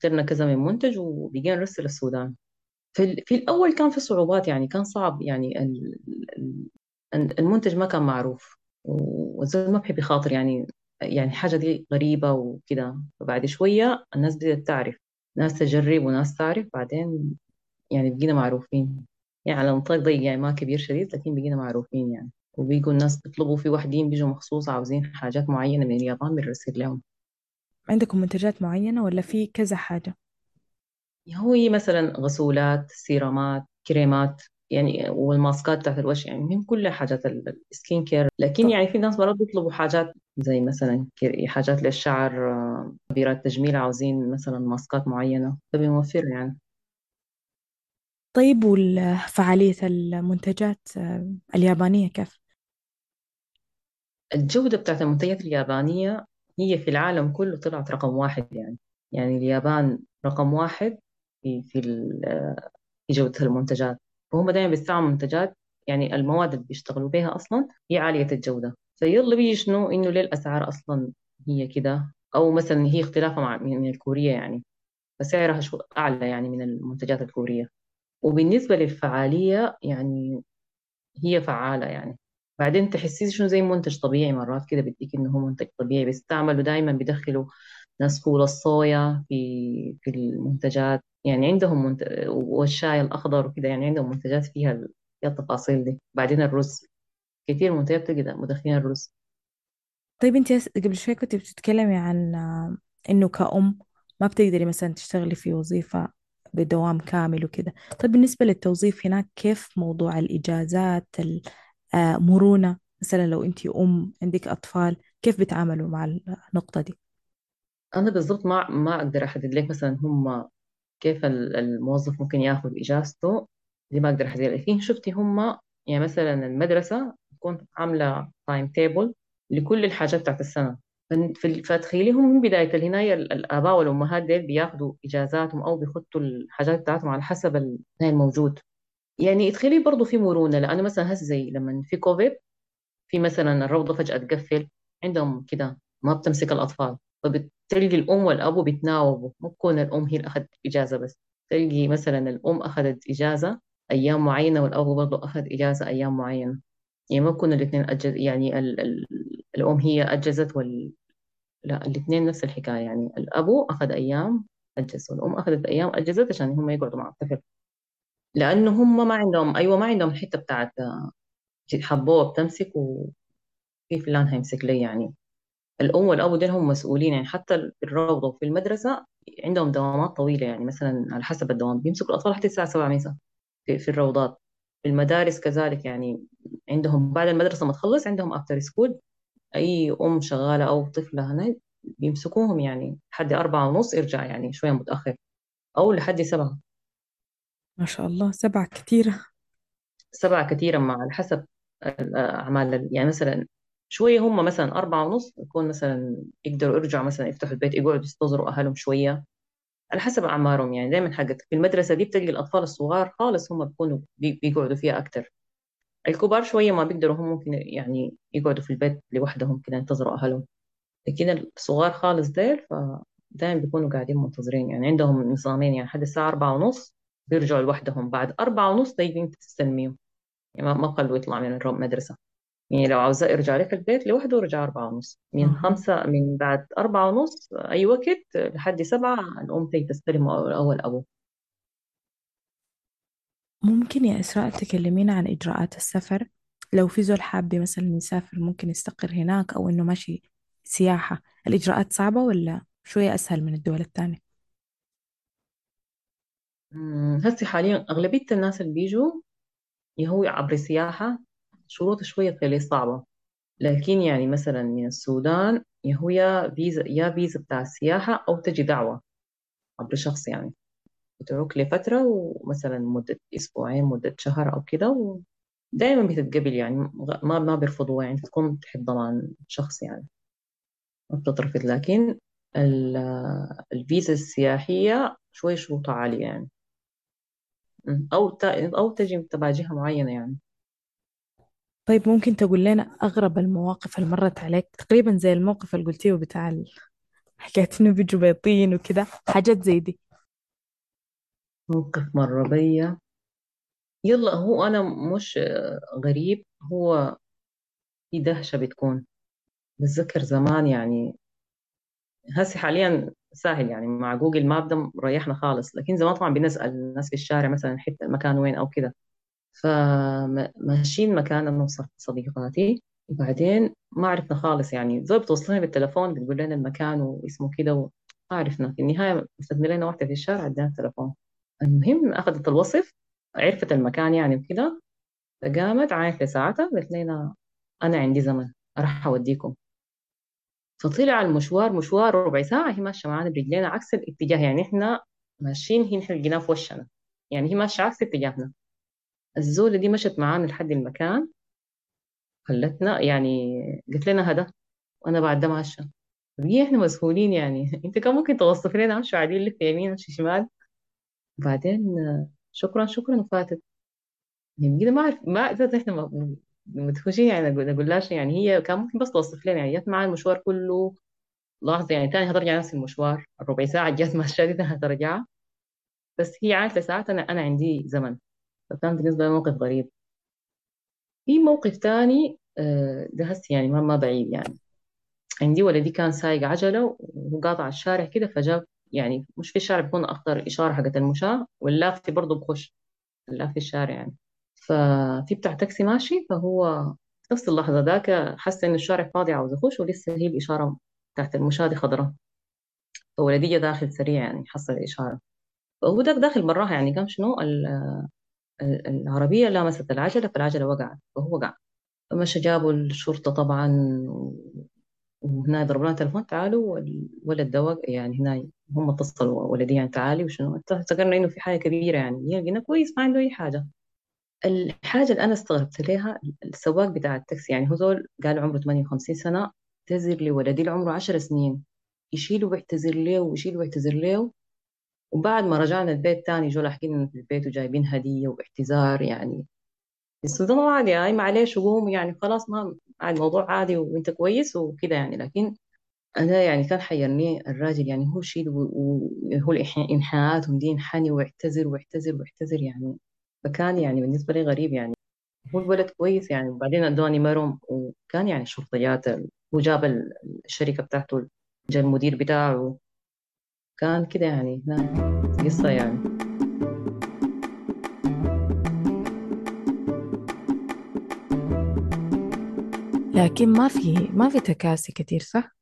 اخترنا كذا من منتج وبقينا نرسل السودان. في, ال- في الأول كان في صعوبات، يعني كان صعب، يعني ال- ال- المنتج ما كان معروف، والزول ما بحب يخاطر يعني، يعني حاجة دي غريبة وكده. فبعد شوية الناس بدأت تعرف، ناس تجرب وناس تعرف، بعدين يعني بقينا معروفين. يعني على نطاق ضيق، يعني ما كبير شديد، لكن بقينا معروفين يعني. وبيجوا الناس بيطلبوا، في واحدين بيجوا مخصوص عاوزين حاجات معينة من اليابان بنرسل لهم. عندكم منتجات معينة ولا في كذا حاجة؟ هو هي مثلا غسولات، سيرامات، كريمات، يعني والماسكات بتاعت الوجه، يعني من كل حاجات ال- السكين كير. لكن ط- يعني في ناس مرات بيطلبوا حاجات زي مثلا كر- حاجات للشعر، آه، تغييرات تجميل، عاوزين مثلا ماسكات معينة فبنوفر يعني. طيب، والفعالية المنتجات آه، اليابانية كيف؟ الجودة بتاعت المنتجات اليابانية هي في العالم كله طلعت رقم واحد يعني. يعني اليابان رقم واحد في في ال- في جودة المنتجات. وهم دائما بيستعملوا منتجات، يعني المواد اللي بيشتغلوا بيها أصلا هي عالية الجودة. فيلا بيجي شنو إنه ليه الأسعار أصلا هي كده، أو مثلا هي اختلافها مع من من الكورية يعني، فسعرها شو أعلى يعني من المنتجات الكورية. وبالنسبة للفعالية يعني هي فعالة يعني. بعدين تحسيه شنو زي منتج طبيعي، مرات كده بديك انه هو منتج طبيعي، بيستعملوا دائما بيدخلوا ناس فول الصويا في في المنتجات، يعني عندهم منت... والشاي الاخضر وكده، يعني عندهم منتجات فيها ال- فيها التفاصيل دي. بعدين الرز، كثير منتجات تلقى مدخلين الرز. طيب، انت يس- قبل شوي كنت بتتكلمي عن آه، انه كأم ما بتقدري مثلا تشتغلي في وظيفة بدوام كامل وكده. طيب، بالنسبة للتوظيف هناك كيف موضوع الإجازات، المرونة؟ مثلا لو انت أم عندك أطفال، كيف بيتعاملوا مع النقطة دي؟ انا بالضبط ما ما اقدر احدد لك مثلا هم كيف ال- الموظف ممكن ياخذ اجازته. دي ما اقدر احدد لك. شفتي هم يعني مثلا المدرسه تكون عامله تايم تيبل لكل الحاجات بتاعت السنه. فن- في- فتخيليهم من بدايه الهنايه، ال- الاباء والامهات ديل بياخذوا اجازاتهم او بيخطوا الحاجات بتاعتهم على حسب ال- الموجود. يعني تخيلي برضه في مرونه، لانه مثلا هسه زي لما في كوفيد، في مثلا الروضة فجأة تقفل، عندهم كده ما بتمسك الأطفال، فبتلقي الأم والأبو بيتناوبوا، مو تكون الأم هي اللي أخذت إجازة بس. تلقي مثلا الأم أخذت إجازة أيام معينة والأبو برضه أخذ إجازة أيام معينة. يعني ما بكون الاثنين أجز، يعني ال... ال... الأم هي أجزت وال... لا، الاثنين نفس الحكاية، يعني الأبو أخذ أيام أجز والأم أخذت أيام أجزت عشان هم يقعدوا مع الطفل. لأنه هم ما عندهم، أيوة ما عندهم الحتة بتاعت حبوة بتمسك وفي فلان هيمسك لي يعني. الأم والأبو دول هم مسؤولين يعني، حتى في الروضة وفي المدرسة عندهم دوامات طويلة، يعني مثلا على حسب الدوام بيمسكوا الأطفال حتى الساعة سبعة مساء في, في الروضات. في المدارس كذلك يعني، عندهم بعد المدرسة ما تخلص عندهم افتر سكول. أي أم شغالة أو طفلة هنا بيمسكوهم يعني لحد أربعة ونص، يرجع يعني شوية متأخر، أو لحد سبعة. ما شاء الله، سبعة كتيرة. سبعة كثيرا، مع على حسب الأعمال يعني. مثلا شوية هم مثلا أربعة ونص يكون مثلا يقدروا يرجعوا، مثلا يفتحوا البيت يقعدوا يستظروا أهلهم شوية، على حسب أعمارهم يعني. دايما حقت في المدرسة دي بتلقي الأطفال الصغار خالص هم بيكونوا بي- بيقعدوا فيها أكتر. الكبار شوية ما بيقدروا، هم ممكن يعني يقعدوا في البيت لوحدهم كده ينتظروا أهلهم. لكن الصغار خالص ديل فدايما بيكونوا قاعدين منتظرين، يعني عندهم نظامين، يعني لحد الساعة أربعة ونص بيرجعوا لوحدهم، بعد أربعة ونص تيجي أنت تستلميهم. يعني ما ما خلوه يطلع من المدرسة. يعني لو عاوزاه يرجع لك البيت لوحده رجع أربعة ونص، من أها. خمسة من بعد أربعة ونص أي وقت لحد سبعة الأم تيجي تستلم أول أبوه. ممكن يا إسراء تكلمينا عن إجراءات السفر؟ لو في زول حابة مثلا يسافر ممكن يستقر هناك، أو إنه ماشي سياحة، الإجراءات صعبة ولا شوية أسهل من الدول التانية؟ أمم، هسي حاليا أغلبية الناس اللي بيجوا هو عبر سياحة، شروط شوية تخليه صعبة. لكن يعني مثلا من السودان هو يا فيزا، يا فيزا بتاع السياحة، أو تجي دعوة عبر شخص يعني، بتروح لفترة ومثلا مدة أسبوعين مدة شهر أو كده، ودائما بتتقبل يعني، ما ما بيرفضوها يعني، تكون تحت ضمان شخص يعني، ما بتترفض. لكن ال- الفيزا السياحية شوي شروطها عالية يعني. م. أو ت- أو تجي تبع جهة معينة يعني. طيب، ممكن تقول لنا أغرب المواقف اللي مرت عليك؟ تقريبا زي الموقف اللي قلتيه بتاع حكاية إنه بيجوا بيضين وكده، حاجات زي دي. موقف مر بيا، يلا هو أنا مش غريب، هو في دهشة بتكون. بتذكر زمان يعني، هسي حاليا سهل يعني مع جوجل ماب ده مريحنا خالص، لكن زمان طبعا بنسأل الناس في الشارع مثلا حتة المكان وين أو كده. فماشيين مكان أنا وصديقاتي، وبعدين ما عرفنا خالص يعني، زول بتوصلنا بالتليفون بتقول لنا المكان واسمه كده، وما عرفنا في النهاية. استنى لنا واحدة في الشارع ادانا التليفون. المهم أخذت الوصف، عرفت المكان يعني وكده. فقامت عايشة ساعتها قالت لنا أنا عندي زمن أروح أوديكم. فطلع المشوار مشوار ربع ساعة، هي ماشية معانا برجلينا عكس الاتجاه، يعني إحنا ماشيين هي نحن لقيناها في وشنا، يعني هي ماشية عكس اتجاهنا. الزولة دي مشت معانا لحد المكان، خلتنا يعني، قلت لنا هذا، وأنا بعد ده ماشية. بقي إحنا مسؤولين يعني أنت كان ممكن توصف لنا أمشي عادي، لف يمين أمشي شمال. بعدين آه، شكرا شكرا وفاتت. يعني كده ما أعرف ما إذا إحنا م- مدهوشين يعني، نقول نقول يعني هي كان ممكن بس توصف لنا يعني، جت معانا المشوار كله لحظة يعني، تاني هترجع نفس المشوار الربع ساعة جت ماشية دي تاني هترجع. بس هي عارفة ساعات أنا أنا عندي زمن. فكان بالنسبة لي موقف غريب. في موقف تاني آه، ده هسي يعني ما ما بعيد يعني. عندي ولدي كان سايق عجلة وقاطع الشارع كده، فجاب يعني مش في الشارع بيكون أخضر إشارة حقت المشاة، واللافت برضه بخش اللافت في الشارع يعني. ففي بتاع تاكسي ماشي، فهو في نفس اللحظة ذاك حس إن الشارع فاضي عاوز يخش، ولسه هي الإشارة بتاعت المشاة دي خضراء. فولدي جا داخل سريع يعني حصل الإشارة. فهو ده داخل براها يعني، قام شنو ال- ال- العربية لامست العجلة، فالعجلة وقعت فهو وقع. فمشى جابوا الشرطة طبعا، و- وهنا ضربوا لنا تليفون تعالوا، والولد ده وق- يعني هنا هم اتصلوا ولدي يعني تعالي وشنو، افتكرنا انه في حاجة كبيرة يعني، لقينا كويس ما عنده اي حاجة. الحاجة اللي انا استغربت لها السواق بتاع التاكسي، يعني هو زول قال عمره ثمانية وخمسين سنة، اعتذر لي ولدي اللي عمره عشر سنين، يشيله ويعتذر له ويشيله ويعتذر له. وبعد ما رجعنا البيت تاني جو لاحقين إنه في البيت وجايبين هدية واعتذار يعني. بس ده عادي يعني، معلش وقوم يعني خلاص، ما عادي الموضوع عادي وانت كويس وكده يعني. لكن انا يعني كان حيرني الراجل يعني، هو شيء وهو الانحاءات ودي ينحني ويعتذر ويعتذر ويعتذر يعني. فكان يعني بالنسبة لي غريب يعني. هو الولد كويس يعني، وبعدين ادوني مرهم وكان يعني شرطيات ال- وجاب ال- الشركة بتاعته، جاء المدير بتاعه، كان كده يعني هناك قصة يعني. لكن ما في ما في تكاسي كتير، صح؟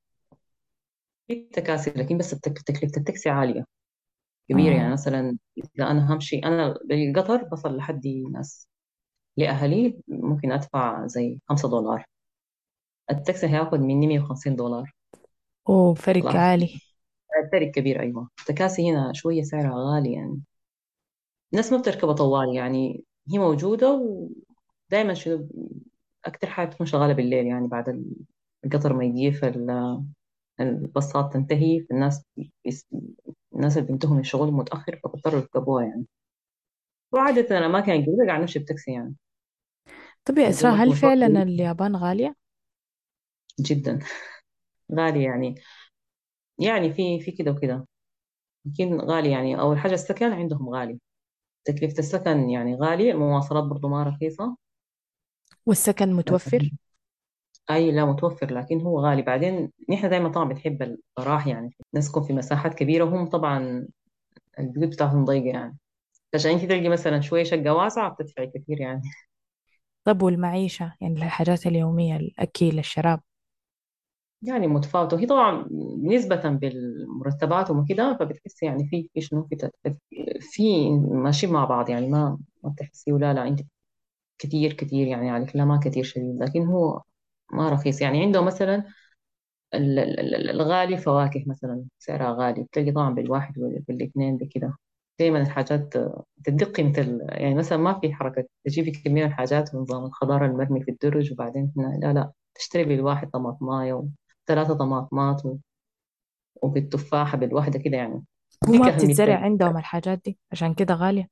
في تكاسي، لكن بس التك- تكلفة التاكسي عالية كبيرة يعني. اه. مثلا إذا أنا همشي أنا بالقطر بصل لحد ناس لأهلي ممكن أدفع زي خمسة دولار، التاكسي هياخد مني مية وخمسين دولار. اوه، فرق لا، عالي. فرق كبير. أيوة التكاسي هنا شوية سعرها غالي يعني. الناس ما بتركبها طوال يعني، هي موجودة ودائما شنو، أكتر حاجة تكون شغالة بالليل يعني، بعد ال- القطر ما يجي، فال- الباصات تنتهي، فالناس بيس- الناس اللي بينتهوا من الشغل متأخر فبضطروا يركبوها يعني. وعادة الأماكن الجديدة قاعد نمشي بتاكسي يعني. طب يا إذا إسراء، قلت هل مشوار فعلا بعيد اليابان غالية؟ جدا، غالي يعني. يعني في في كده وكده، يمكن غالي يعني. أول حاجة السكن عندهم غالي، تكلفة السكن يعني غالي، المواصلات برضو ما رخيصة. والسكن متوفر؟ أي لا متوفر، لكن هو غالي. بعدين نحن دائما طبعا بنحب الراحة يعني، نسكن في مساحات كبيرة، وهم طبعا البيوت بتاعهم ضيقة يعني، عشان انت تلقي مثلا شوية شقة واسعة بتدفعي كثير يعني. طب والمعيشة، يعني الحاجات اليومية، الأكل، الشراب؟ يعني متفاوتة، وهي طبعا نسبة بالمرتبات وكده، فبتحسي يعني في في شنو في تت- في ماشيين مع بعض يعني، ما ما بتحسي ولا لا انت كتير كتير يعني عليك، لا ما كتير شديد، لكن هو ما رخيص يعني. عنده مثلا ال- ال- ال- الغالي فواكه مثلا سعرها غالي، بتلاقي طبعا بالواحد وبالاثنين بكده. دايما الحاجات آه، تدق قيمة ال- يعني مثلا ما في حركة تجيبي كمية من الحاجات ونظام الخضار المرمي في الدرج، وبعدين هنا لا لا، تشتري بالواحد طماطماية وثلاثة طماطمات و- وبالتفاحة بالواحدة كده يعني. هو ديك ما أهميتها. بتتزرع عندهم الحاجات دي عشان كده غالية؟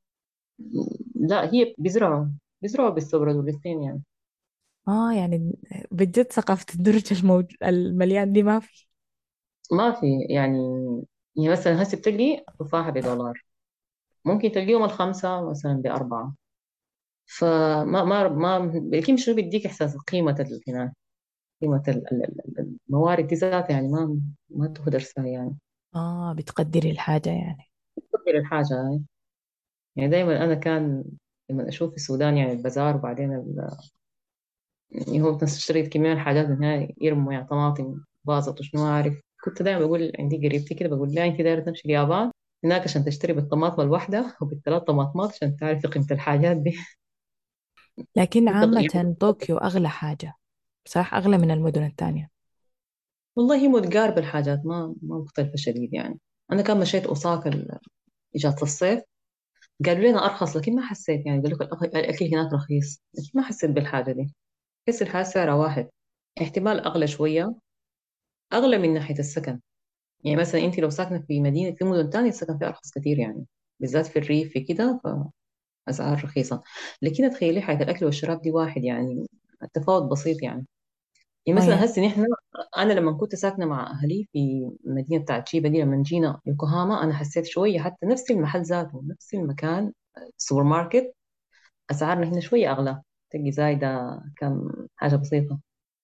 لا هي بيزرعوا بيزرعوا بالسبرد والاثنين يعني. اه، يعني بجد ثقافة الدرج الموج... المليان دي ما في. ما في يعني. يعني مثلا هسه بتلقي تفاحة بدولار، ممكن تلقيهم الخمسة مثلا بأربعة. فما ما ما بالكيم شو بيديك إحساس قيمة ال- هنا، قيمة ال- ال- ال- الموارد دي ذاتها يعني ما ما تهدر سهل يعني. اه، بتقدري الحاجة يعني. تقدر الحاجة هاي. يعني دايما أنا كان لما أشوف في السودان يعني البازار، وبعدين ال- يعني هو الناس تشتري كمية من الحاجات من هاي يرموا يعني طماطم باظت وشنو ما أعرف. كنت دايما بقول عندي قريبتي كده، بقول لها أنت دايرة تمشي اليابان هناك عشان تشتري بالطماطم الواحدة وبالثلاث طماطمات عشان تعرفي قيمة الحاجات دي. لكن يعني عامة طوكيو أغلى حاجة، صح؟ أغلى من المدن التانية. والله هي متقاربة الحاجات، ما ما مختلفة شديد يعني. أنا كان مشيت أوساكا ال- إجازة الصيف، قالوا لنا أرخص لكن ما حسيت يعني. قالوا لك الأكل الأكل هناك رخيص لكن ما حسيت بالحاجة دي. بحس الحاجة سعرها واحد. احتمال أغلى شوية، أغلى من ناحية السكن. يعني مثلا أنت لو ساكنة في مدينة، في مدن تانية السكن فيها أرخص كتير يعني، بالذات في الريف في كده، فأسعار رخيصة. لكن تخيلي حياة الأكل والشراب دي واحد يعني، التفاوت بسيط يعني. يعني اه مثلا يعني. هسه نحن، انا لما كنت ساكنه مع اهلي في المدينه بتاعت شيبا دي، لما جينا يوكوهاما انا حسيت شويه، حتى نفس المحل ذاته نفس المكان، السوبر ماركت، اسعارنا هنا شويه اغلى. تجي زايده كم حاجه بسيطه،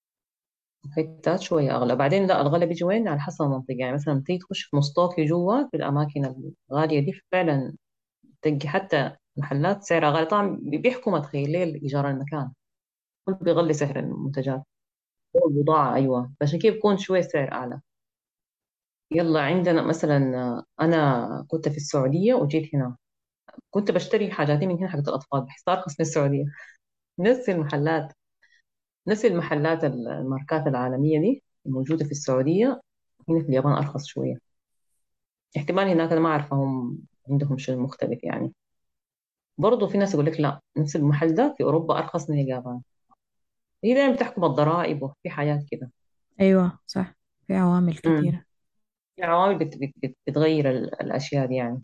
حتات شويه اغلى. بعدين لا، الغلا بيجي وين؟ على حسب المنطقه. يعني مثلا لما تيجي تخش في مستوكي جوا في الاماكن الغاليه دي فعلا تجي حتى محلات سعرها غالي. طبعا بيحكوا ما تخيل ليه ايجار المكان، كل بيغلي سعر المنتجات والبضاعه. ايوه، عشان كده بيكون شويه سعر اعلى. يلا عندنا مثلا، أنا كنت في السعودية وجيت هنا، كنت بشتري حاجاتي من هنا حقت الأطفال بحس أرخص من السعودية. نفس المحلات، نفس المحلات الماركات العالمية دي الموجودة في السعودية، هنا في اليابان أرخص شوية. احتمال هناك أنا ما أعرف هم عندهم شيء مختلف يعني. برضه في ناس يقول لك لا، نفس المحل ده في أوروبا أرخص من اليابان. هي دايما بتحكم الضرائب وفي حاجات كده. أيوة صح، في عوامل امم كثيرة. في عوامل بت بت بت بتغير ال- الأشياء دي يعني.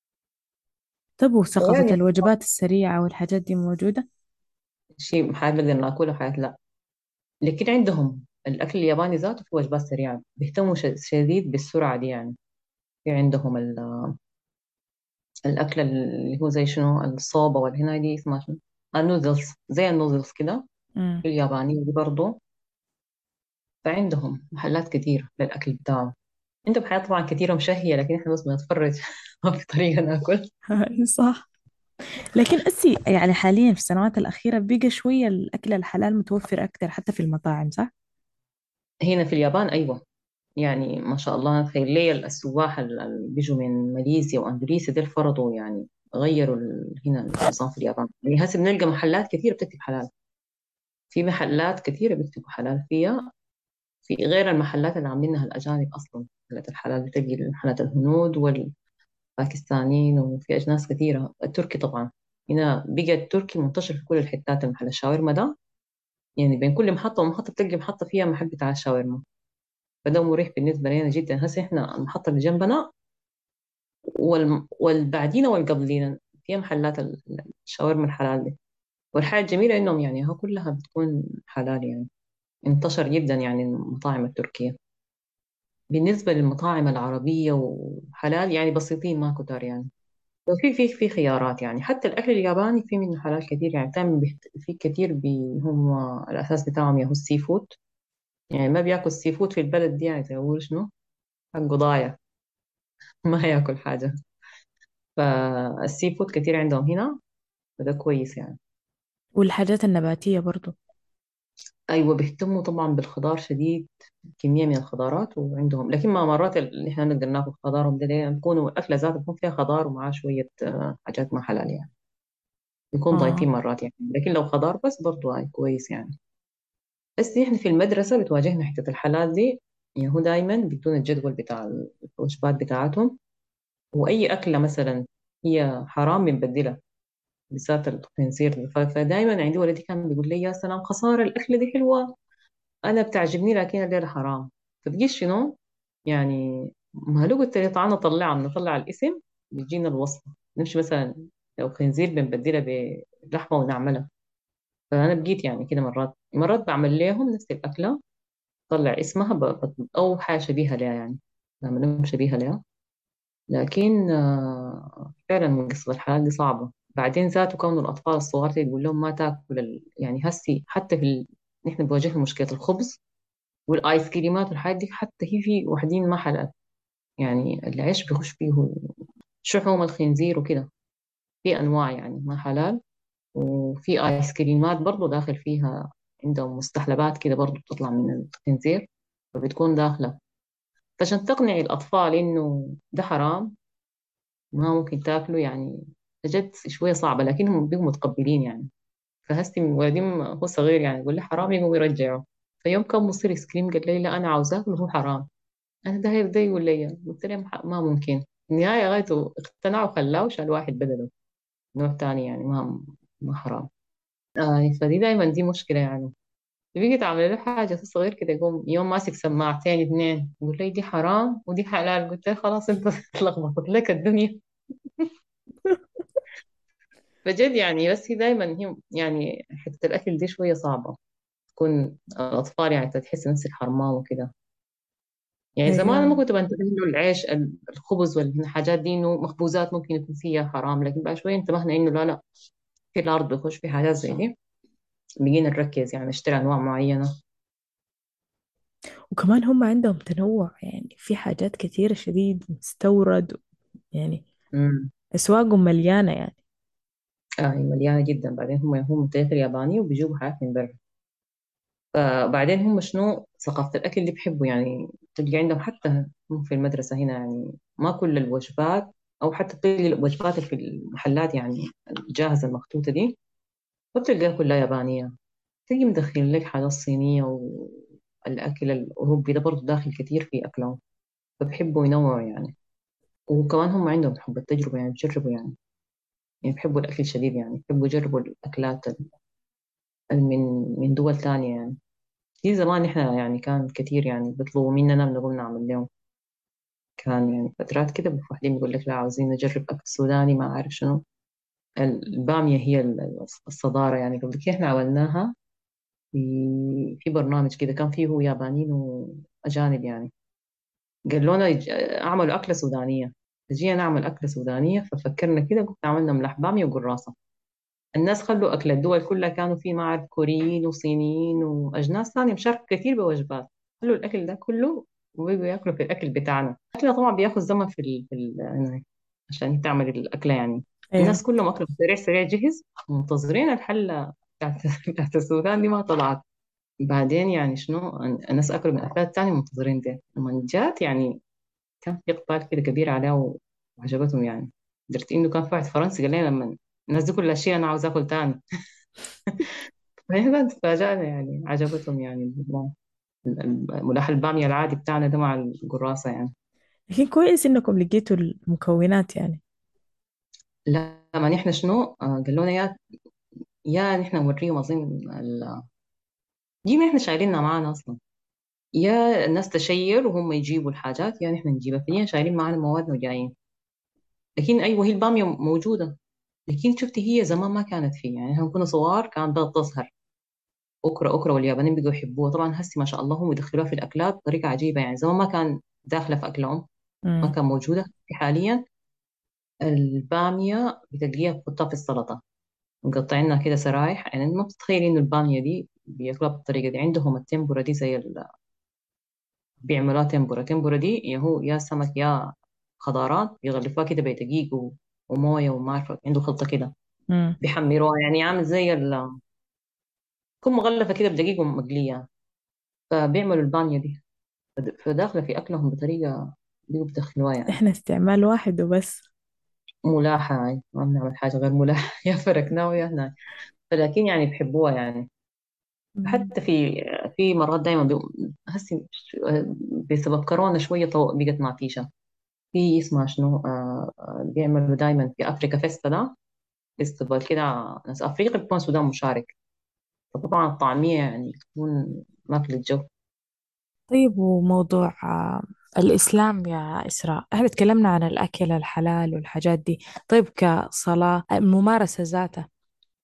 طب وثقافة يعني الوجبات السريعة والحاجات دي موجودة؟ شيء حاجات نقدر ناكلها وحاجات لا. لكن عندهم الأكل الياباني ذاته في وجبات سريعة، بيهتموا ش- شديد بالسرعة دي يعني. في عندهم ال- الأكل اللي هو زي شنو الصوبة، ولا هنا دي اسمها شنو، النودلز، زي النودلز كده، امم. في اليابانية دي برضه. فعندهم محلات كتير للأكل بتاعهم. عندهم حياة طبعا كتيرة ومشهية، لكن احنا بس بنتفرج ما في طريقة ناكل. صح. لكن أسي يعني حاليا في السنوات الأخيرة بقى شوية الأكل الحلال متوفر أكثر حتى في المطاعم، صح؟ هنا في اليابان أيوة. يعني ما شاء الله، تخيل لي السواح اللي بيجوا من ماليزيا واندونيسيا دول فرضوا يعني، غيروا ال- هنا النظام في اليابان. يعني هسه بنلقى محلات كثيره بتكتب حلال، في محلات كثيره بيكتبوا حلال فيها، في غير المحلات اللي عاملينها الاجانب اصلا. محلات الحلال بتجي محلات الهنود والباكستانيين، وفي اجناس كثيره. التركي طبعا، هنا بقى التركي منتشر في كل الحتات. المحل الشاورما ده يعني بين كل محطه ومحطه بتلقي محطه فيها محل بتاع الشاورما، فده مريح بالنسبه لنا جدا. هسه احنا المحطه اللي جنبنا وال... والبعدين والقبلين فيها محلات ال- الشاورما الحلال دي. والحاجة الجميلة إنهم يعني ها كلها بتكون حلال يعني. انتشر جدا يعني المطاعم التركية. بالنسبة للمطاعم العربية وحلال يعني بسيطين ما كتار يعني. وفي في في خيارات يعني. حتى الأكل الياباني في منه حلال كثير يعني. بتعمل بيحت... في كثير بي... هم الأساس بتاعهم ياهو السي فود. يعني ما بياكل السي فود في البلد دي يعني زي ما بيقولوا شنو، حقه ضايع. ما ياكل حاجة. فالسي فود كثير عندهم هنا، فده كويس يعني. والحاجات النباتية برضو. ايوه بيهتموا طبعا بالخضار شديد، كميه من الخضارات وعندهم. لكن ما مرات اللي احنا نقدر ناكل خضارهم ده ليه بيكونوا الاكله ذاتها بيكون فيها خضار ومعاه شويه آه، حاجات ما حلال يعني، بيكون ضايفين اه. مرات يعني. لكن لو خضار بس برضو هاي كويس يعني. بس احنا في المدرسه بتواجهنا حته الحلال دي. يعني هو دائما بيدونا الجدول بتاع الوجبات بتاعتهم، واي اكله مثلا هي حرام بنبدلها، بالذات الخنزير. فدائما عندي ولدي كان بيقول لي يا سلام خساره الاكله دي حلوه، انا بتعجبني لكن الليلة حرام. فبقيت شنو يعني، ما لو قلت لي تعالى نطلع نطلع الاسم، بيجينا الوصفة نمشي مثلا. لو خنزير بنبدلها بلحمة ونعملها. فأنا بقيت يعني كده مرات مرات بعمل لهم نفس الأكلة بتطلع اسمها ب- بت- أو حاجة شبيهة لها يعني، لما نم شبيهة لها. لكن آه، فعلا من قصة الحياة دي صعبة. بعدين ذاته كون الأطفال الصغار تقول لهم ما تاكل ال... يعني هسي حتى في ال... نحن بواجهنا مشكلة الخبز والآيس كريمات والحاجات دي، حتى هي في وحدين ما حلال. يعني العيش بيخش فيه شحوم الخنزير وكده، في أنواع يعني ما حلال. وفي آيس كريمات برضو داخل فيها، عندهم مستحلبات كده برضو بتطلع من الخنزير، فبتكون داخلة. فعشان تقنعي الأطفال إنه ده حرام، ما ممكن تاكله يعني، بجد شوية صعبة، لكنهم بيبقوا متقبلين يعني. فهستي من ولدي هو صغير يعني يقول لي حرام، يقوم يرجعه. فيوم كان مصير ايس كريم قال لي لا أنا عاوزاه وهو حرام. أنا ده هيبدأ يقول لي، قلت له ما ممكن. النهاية غايته اقتنع وخلاه وشال واحد بدله، نوع تاني يعني ما ما حرام. آه فدي دايما دي مشكلة يعني. بيجي تعمل له حاجة صغير كده، يقوم يوم ماسك سماعتين اتنين يقول لي دي حرام ودي حلال. قلت له خلاص انت اتلخبطت لك الدنيا. بجد يعني. بس هي دايما هي يعني حتة الأكل دي شوية صعبة، تكون الأطفال يعني تحس نفسك حرمان وكده. يعني زمان ايوه. ما كنت بنتبه له العيش ال- الخبز والحاجات دي، إنه مخبوزات ممكن يكون فيها حرام، لكن بعد شوية انتبهنا إنه لا لا، في الأرض بيخش في حاجات زي دي. بقينا نركز يعني نشتري أنواع معينة. وكمان هم عندهم تنوع، يعني في حاجات كثيرة شديد مستورد، يعني امم. أسواقهم مليانة يعني. آه هي مليانة جدا. بعدين هم هم تاكل ياباني وبيجيبوا حاجات من برا. فبعدين هم شنو ثقافة الأكل اللي بيحبوا يعني، تلقى عندهم حتى هم في المدرسة هنا يعني ما كل الوجبات، أو حتى تلقى الوجبات اللي في المحلات يعني الجاهزة المخطوطة دي، وبتلقاها كلها يابانية. تيجي مدخل لك حاجات صينية، والأكل الأوروبي ده برضه داخل كتير في أكلهم. فبحبوا ينوعوا يعني. وكمان هم عندهم حب التجربة يعني، بيجربوا يعني. يعني بحبوا الأكل الشديد يعني، بحبوا يجربوا الأكلات ال- من من دول تانية يعني. في زمان إحنا يعني كان كتير يعني بيطلبوا مننا بنقوم نعمل لهم. كان يعني فترات كده واحدين بيقول لك لا عاوزين نجرب أكل سوداني ما أعرف شنو. البامية هي ال- الصدارة يعني. قبل كده إحنا عملناها في في برنامج كده كان فيه يابانيين وأجانب يعني. قالوا لنا يج- أعملوا أكلة سودانية. جينا نعمل أكلة سودانية ففكرنا كده، قلت عملنا ملح بامية وقراصة. الناس خلوا أكل الدول كلها، كانوا في ما أعرف كوريين وصينيين وأجناس ثانية مشاركة كثير بوجبات. خلوا الأكل ده كله وبيجوا ياكلوا في الأكل بتاعنا. الأكل طبعا بياخذ زمن في ال... في ال... يعني عشان تعمل الأكلة يعني. ايوه. الناس كلهم أكلوا سريع سريع جهز، منتظرين الحلة بتاعت بتاعت السودان دي ما طلعت. بعدين يعني شنو، الناس أكلوا من أكلات تانية منتظرين دي لما جات يعني. كان في إقبال كده كبير عليها وعجبتهم يعني. درت إنه كان في واحد فرنسي قال لي لما الناس دي كل الأشياء أنا عاوز آكل تاني. فهنا تفاجأنا يعني، عجبتهم يعني ال- ال- ملح البامية العادي بتاعنا ده مع القراصة يعني. لكن كويس انكم لقيتوا المكونات يعني. لا ما نحن شنو آه، قالوا لنا يا يا نحن نوريهم أظن ال- دي ما نحن شايلينها معانا أصلا. يا الناس تشير وهم يجيبوا الحاجات، يا نحن نجيبها، فينا شايلين معانا مواد وجايين. لكن أيوة هي البامية موجودة. لكن شفتي هي زمان ما كانت فيه يعني، احنا كنا صغار كانت بدأت تظهر أكرة أكرة، واليابانيين بيقوا يحبوها. طبعا هسي ما شاء الله هم يدخلوها في الأكلات بطريقة عجيبة يعني. زمان ما كان داخلة في أكلهم، ما امم. كان موجودة. حاليا البامية بتلاقيها بتحطها في السلطة، مقطعينها كده سرايح يعني. ما بتتخيلي إنه البامية دي بياكلوها بالطريقة دي. عندهم التمبورة دي زي ال... بيعملوها تمبورة. تمبورة دي يا هو يا سمك يا خضارات، بيغلفوها كده بدقيق و... وموية وما عارفة عنده خلطة كده، امم. بيحمروها يعني عامل زي ال... تكون مغلفة كده بدقيق ومقلية. فبيعملوا البامية دي فد- فداخلة في أكلهم بطريقة بيقوا بدخلوها يعني. احنا استعمال واحد وبس. ملاحة يعني، ما بنعمل حاجة غير ملاحة. يا فركناه يا هنا. فلكن يعني بحبوها يعني. مم. حتى في في مرات دائما بي... هسي بسبب كورونا شوية طو... بقت ما فيشة. في اسمها شنو آه... آه، بيعملوا دائما في أفريكا فيستا ده، فيستيفال كده. ناس أفريقيا بتكون السودان مشارك. فطبعا الطعمية يعني تكون ماكل الجو. طيب، وموضوع آه، الإسلام يا إسراء، احنا تكلمنا عن الأكل الحلال والحاجات دي. طيب كصلاة، الممارسة ذاتها،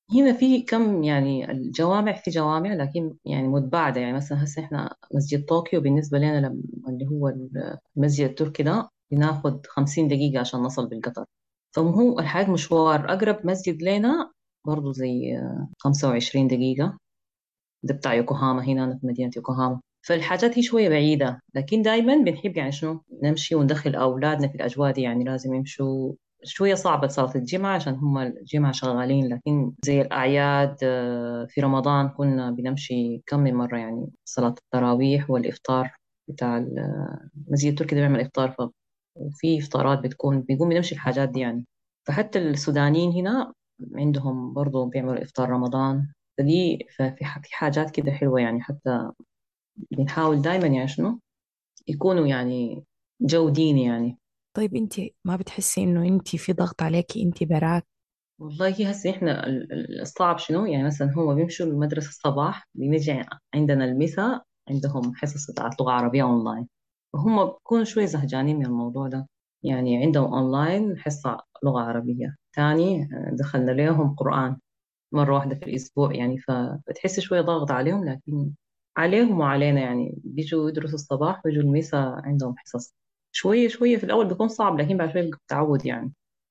هنا في كم يعني الجوامع، في جوامع لكن يعني متباعدة. يعني مثلا هسه احنا مسجد طوكيو بالنسبة لنا لما اللي هو المسجد التركي ده بناخد خمسين دقيقة عشان نصل بالقطر. فهو الحقيقة مشوار أقرب مسجد لنا برضو زي خمسة وعشرين دقيقة، ده بتاع يوكوهاما، هنا أنا في مدينة يوكوهاما. فالحاجات هي شوية بعيدة، لكن دائما بنحب يعني شنو نمشي وندخل أولادنا في الأجواء دي، يعني لازم يمشوا. شوية صعبة صلاة الجمعة عشان هم الجمعة شغالين، لكن زي الأعياد آه، في رمضان كنا بنمشي كم من مرة، يعني صلاة التراويح والإفطار بتاع المسجد التركي ده بيعمل إفطار. ف وفي إفطارات بتكون بيقوم بنمشي الحاجات دي يعني. فحتى السودانيين هنا عندهم برضو بيعملوا إفطار رمضان. فدي ففي ح- في حاجات كده حلوة يعني، حتى بنحاول دايما يعني شنو يكونوا يعني جو ديني يعني. طيب انت ما بتحسي انه انت في ضغط عليكي انت براك؟ والله هسه احنا ال- ال- الصعب شنو، يعني مثلا هو بيمشوا المدرسة الصباح، بنيجي عندنا المساء عندهم حصص بتاعت لغة عربية أونلاين. وهم بيكونوا شوي زهجانين من الموضوع ده. يعني عندهم أونلاين حصة لغة عربية تاني، آه، دخلنا لهم قرآن مرة واحدة في الأسبوع يعني. فبتحس شوية ضغط عليهم، لكن عليهم وعلينا يعني، بيجوا يدرسوا الصباح ويجوا المساء عندهم حصص. شوية شوية في الأول بيكون صعب، لكن بعد شوية بتعود يعني.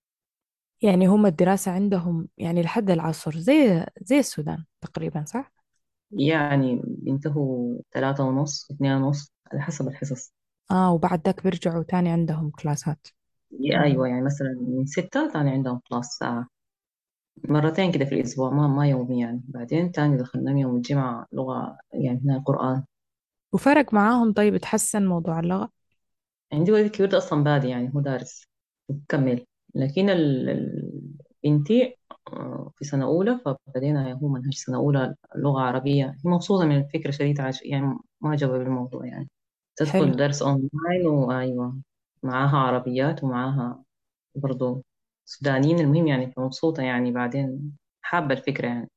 يعني هم الدراسة عندهم يعني لحد العصر زي زي السودان تقريبا، صح؟ يعني بينتهوا ثلاثة ونص اثنين ونص على حسب الحصص. اه، وبعد ذاك بيرجعوا تاني عندهم كلاسات. أيوة، مم. يعني مثلا من ستة تاني عندهم كلاس ساعة، مرتين كده في الأسبوع، ما ما يومي يعني. بعدين تاني دخلنا يوم الجمعة لغة يعني هنا القرآن. وفرق معاهم؟ طيب اتحسن موضوع اللغة؟ عندي ولد كبير ده أصلا بادي يعني، هو دارس وكمل. لكن ال- ال- بنتي آه، في سنة أولى، فبدينا هو منهج سنة أولى لغة عربية. هي مبسوطة من الفكرة شديدة، عش يعني معجبة بالموضوع يعني. حلو. تدخل درس أونلاين، وأيوة معاها عربيات ومعاها برضو سودانيين، المهم يعني مبسوطة يعني. بعدين حابة الفكرة يعني.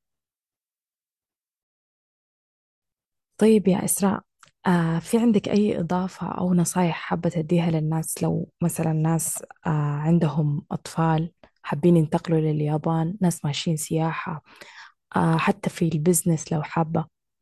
طيب يا إسراء، آه في عندك أي إضافة أو نصايح حابة تديها للناس، لو مثلا ناس آه عندهم أطفال حابين ينتقلوا لليابان، ناس ماشيين سياحة، آه حتى في البزنس لو حابة؟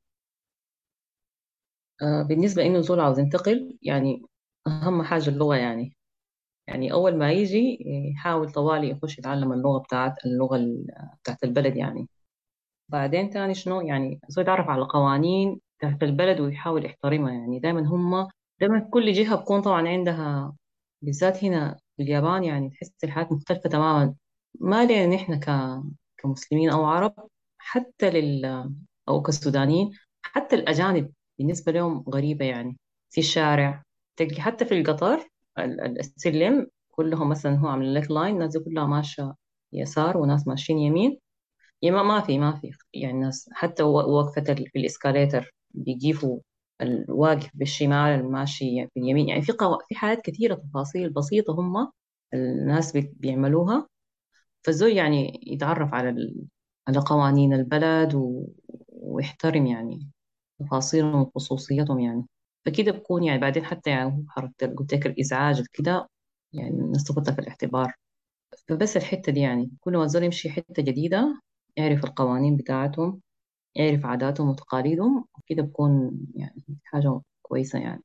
آه بالنسبة إنه زول عاوز ينتقل يعني، أهم حاجة اللغة يعني. يعني أول ما يجي يحاول طوالي يخش يتعلم اللغة بتاعت اللغة ال- بتاعت البلد يعني. بعدين تاني شنو يعني زول يتعرف على قوانين بتاعت البلد ويحاول يحترمها. يعني دايما هم دايما كل جهة بكون طبعا عندها، بالذات هنا في اليابان يعني تحس الحياة مختلفة تماما. ما لنا نحن ك... كمسلمين أو عرب، حتى لل أو كسودانيين، حتى الأجانب بالنسبة لهم غريبة يعني. في الشارع تلقي حتى في القطار ال- ال- السلم كلهم مثلا هو عامل لك لاين، الناس دي كلها ماشية يسار وناس ماشيين يمين. يعني ما ما في ما في يعني ناس حتى و- وقفة ال- في الإسكاليتر بيجيبوا الواقف بالشمال الماشي في اليمين. يعني في قو... في حاجات كثيرة تفاصيل بسيطة هم الناس بي- بيعملوها. فالزول يعني يتعرف على ال... على قوانين البلد و... ويحترم يعني تفاصيلهم وخصوصياتهم يعني. فكده بكون يعني بعدين حتى يعني حركة قلت لك الإزعاج كده يعني الناس تاخدها في الاعتبار. فبس الحتة دي يعني كل ما الزول يمشي حتة جديدة يعرف القوانين بتاعتهم، يعرف عاداتهم وتقاليدهم، كده بكون يعني حاجة كويسة يعني.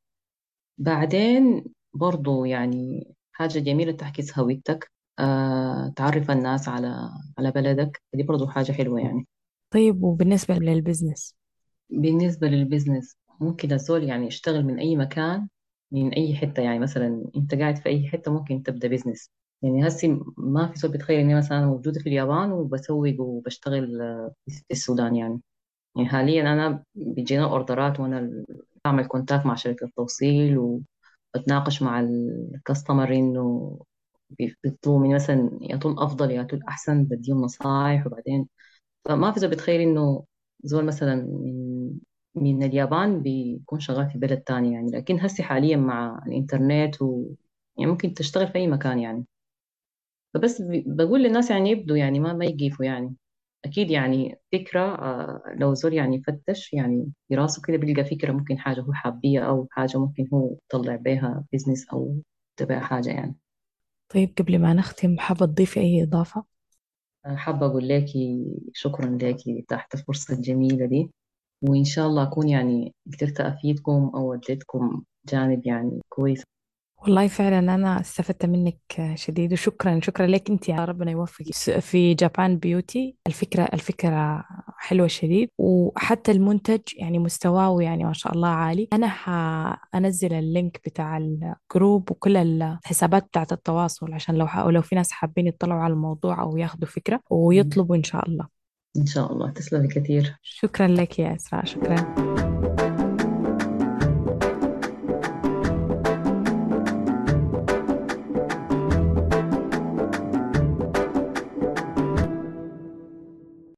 بعدين برضو يعني حاجة جميلة تعكس هويتك، آه تعرف الناس على على بلدك، دي برضو حاجة حلوة يعني. طيب وبالنسبة للبزنس؟ بالنسبة للبزنس ممكن الزول يعني يشتغل من أي مكان، من أي حتة. يعني مثلا أنت قاعد في أي حتة ممكن تبدأ بزنس. يعني هسي ما في زول بيتخيل إني مثلا موجودة في اليابان وبسوق وبشتغل آه، في السودان يعني. يعني حاليا أنا بيجينا أوردرات وأنا ال- بعمل كونتاكت مع شركة توصيل، وبتناقش مع الكاستمر إنه بيطلبوا مني مثلا يا طول أفضل يا طول أحسن، بديهم نصايح. وبعدين فما في زول بيتخيل إنه زول مثلا من من اليابان بيكون شغال في بلد تاني يعني. لكن هسي حاليا مع الإنترنت و يعني ممكن تشتغل في أي مكان يعني. فبس ب- بقول للناس يعني يبدوا يعني ما ما يقيفوا يعني. أكيد يعني فكرة آه، لو زول يعني يفتش يعني في راسه كده بيلقى فكرة، ممكن حاجة هو حابية أو حاجة ممكن هو يطلع بيها بيزنس أو تبع حاجة يعني. طيب قبل ما نختم، حابة تضيفي أي إضافة؟ حابة أقول لك شكرا لك تحت الفرصة الجميلة دي، وإن شاء الله أكون يعني قدرت أفيدكم أو اديتكم جانب يعني كويس. والله فعلا أنا استفدت منك شديد، وشكرا شكرا لك أنت، يا ربنا يوفقك في جابان بيوتي. الفكرة الفكرة حلوة شديد، وحتى المنتج يعني مستواه يعني ما شاء الله عالي. أنا حأنزل اللينك بتاع الجروب وكل الحسابات بتاعت التواصل، عشان لو لو في ناس حابين يطلعوا على الموضوع أو ياخدوا فكرة ويطلبوا إن شاء الله. إن شاء الله، تسلمي كثير. شكرا لك يا إسراء، شكرا.